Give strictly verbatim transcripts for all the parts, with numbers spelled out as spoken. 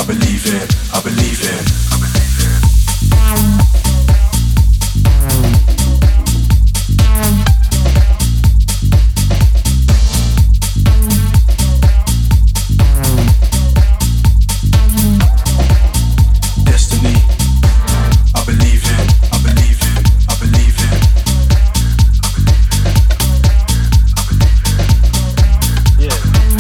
I believe in, I believe in. Destiny, I believe in, I believe in, I believe in. Yeah.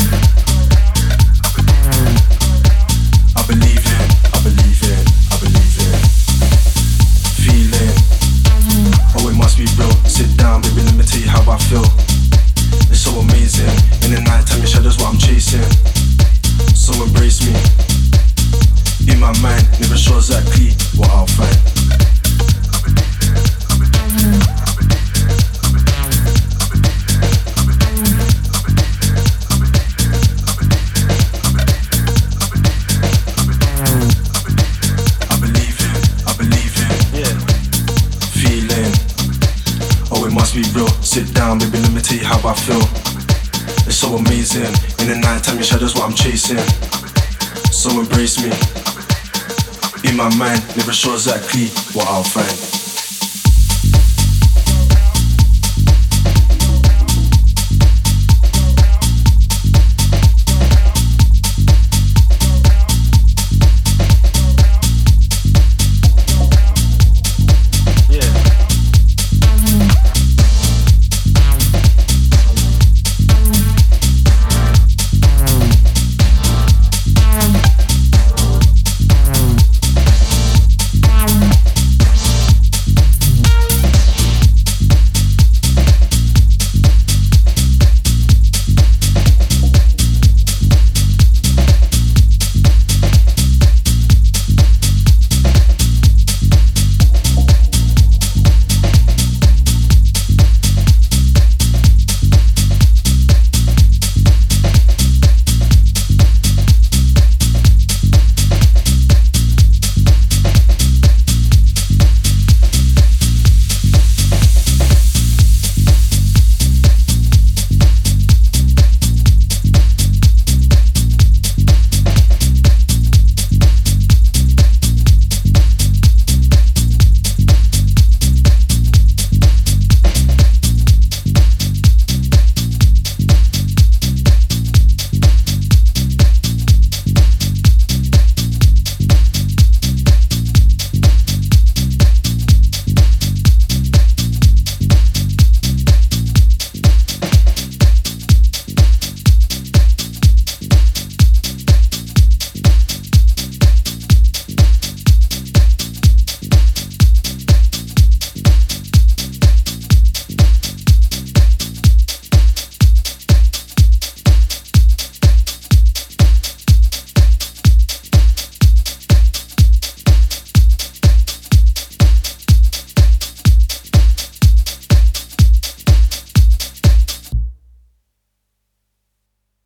I believe in, I believe in, I believe in. Feeling, oh it must be real. Sit down, baby, let me tell you how I feel. It's so amazing. In the night time, your shadow's what I'm chasing. So embrace me. In my mind, never sure exactly what I'll find. I believe in, I believe in. Yeah. Feeling, oh it must be real. Sit down, baby, let me tell you how I feel. It's so amazing. In the night time, your shadow's what I'm chasing. So embrace me. In my mind, never sure exactly what I'll find.